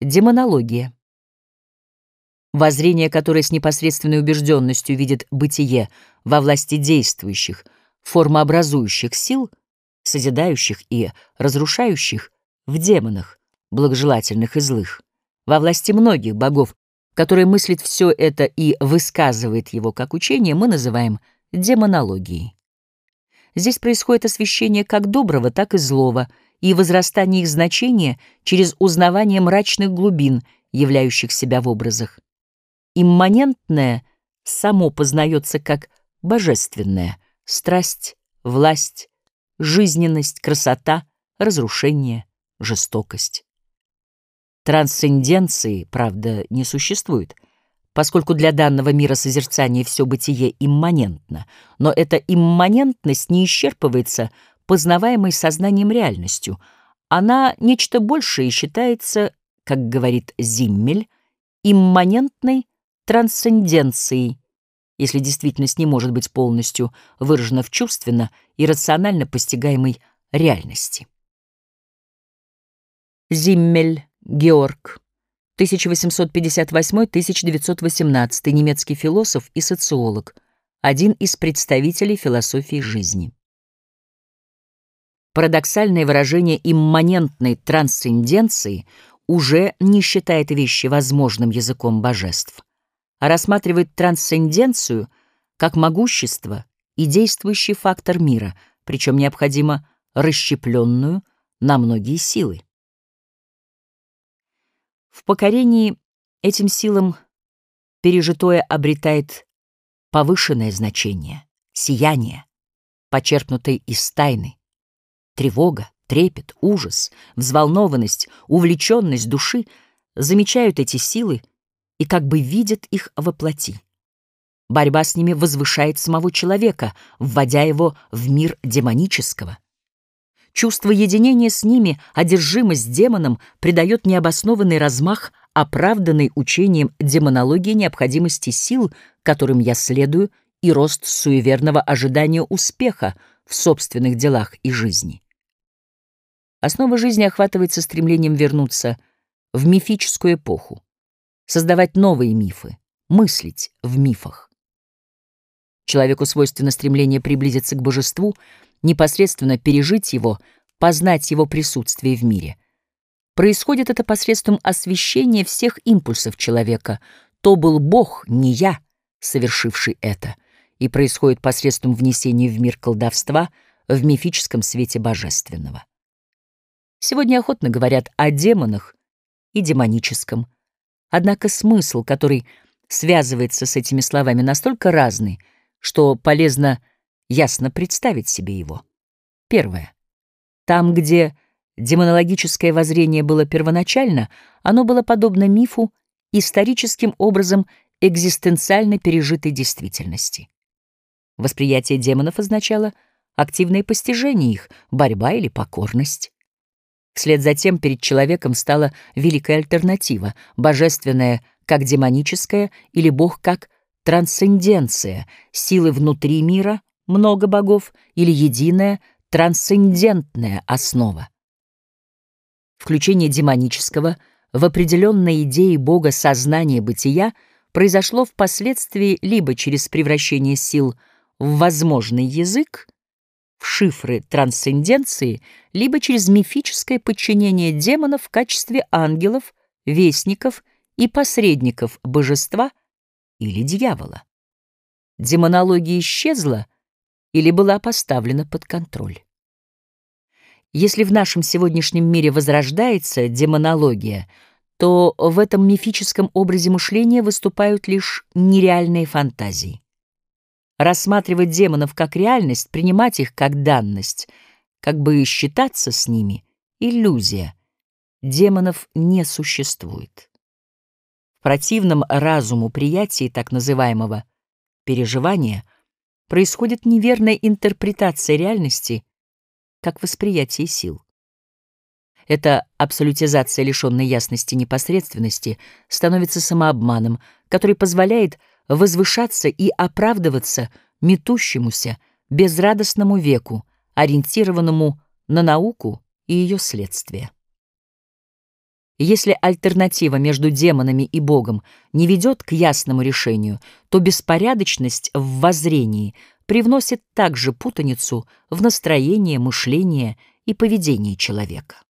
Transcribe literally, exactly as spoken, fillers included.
Демонология. Воззрение, которое с непосредственной убежденностью видит бытие во власти действующих, формообразующих сил, созидающих и разрушающих, в демонах, благожелательных и злых, во власти многих богов, который мыслит все это и высказывает его как учение, мы называем демонологией. Здесь происходит освящение как доброго, так и злого, и возрастание их значения через узнавание мрачных глубин, являющих себя в образах. Имманентное само познается как божественное: страсть, власть, жизненность, красота, разрушение, жестокость. Трансценденции, правда, не существует, поскольку для данного мира созерцания все бытие имманентно, но эта имманентность не исчерпывается познаваемой сознанием реальностью. Она нечто большее и считается, как говорит Зиммель, имманентной трансценденцией, если действительность не может быть полностью выражена в чувственно и рационально постигаемой реальности. Зиммель Георг, тысяча восемьсот пятьдесят восьмой — тысяча девятьсот восемнадцатый, немецкий философ и социолог, один из представителей философии жизни. Парадоксальное выражение имманентной трансценденции уже не считает вещи возможным языком божеств, а рассматривает трансценденцию как могущество и действующий фактор мира, причем необходимо расщепленную на многие силы. В покорении этим силам пережитое обретает повышенное значение, сияние, почерпнутое из тайны. Тревога, трепет, ужас, взволнованность, увлеченность души замечают эти силы и как бы видят их воплоти. Борьба с ними возвышает самого человека, вводя его в мир демонического. Чувство единения с ними, одержимость демоном придает необоснованный размах, оправданный учением демонологии необходимости сил, которым я следую, и рост суеверного ожидания успеха в собственных делах и жизни. Основа жизни охватывается стремлением вернуться в мифическую эпоху, создавать новые мифы, мыслить в мифах. Человеку свойственно стремление приблизиться к божеству, непосредственно пережить его, познать его присутствие в мире. Происходит это посредством освещения всех импульсов человека. То был Бог, не я, совершивший это, и происходит посредством внесения в мир колдовства в мифическом свете божественного. Сегодня охотно говорят о демонах и демоническом, однако смысл, который связывается с этими словами, настолько разный, что полезно ясно представить себе его. Первое. Там, где демонологическое воззрение было первоначально, оно было подобно мифу, историческим образом экзистенциально пережитой действительности. Восприятие демонов означало активное постижение их, борьба или покорность. Вслед за тем перед человеком стала великая альтернатива — божественная как демоническая или Бог как трансценденция, силы внутри мира, много богов, или единая трансцендентная основа. Включение демонического в определенные идеи Бога сознания бытия произошло впоследствии либо через превращение сил в возможный язык, в шифры трансценденции, либо через мифическое подчинение демонов в качестве ангелов, вестников и посредников божества или дьявола. Демонология исчезла или была поставлена под контроль. Если в нашем сегодняшнем мире возрождается демонология, то в этом мифическом образе мышления выступают лишь нереальные фантазии. Рассматривать демонов как реальность, принимать их как данность, как бы считаться с ними — иллюзия. Демонов не существует. В противном разуму приятии так называемого переживания происходит неверная интерпретация реальности как восприятие сил. Эта абсолютизация, лишенной ясности непосредственности, становится самообманом, который позволяет возвышаться и оправдываться метущемуся, безрадостному веку, ориентированному на науку и ее следствия. Если альтернатива между демонами и Богом не ведет к ясному решению, то беспорядочность в воззрении привносит также путаницу в настроение, мышление и поведение человека.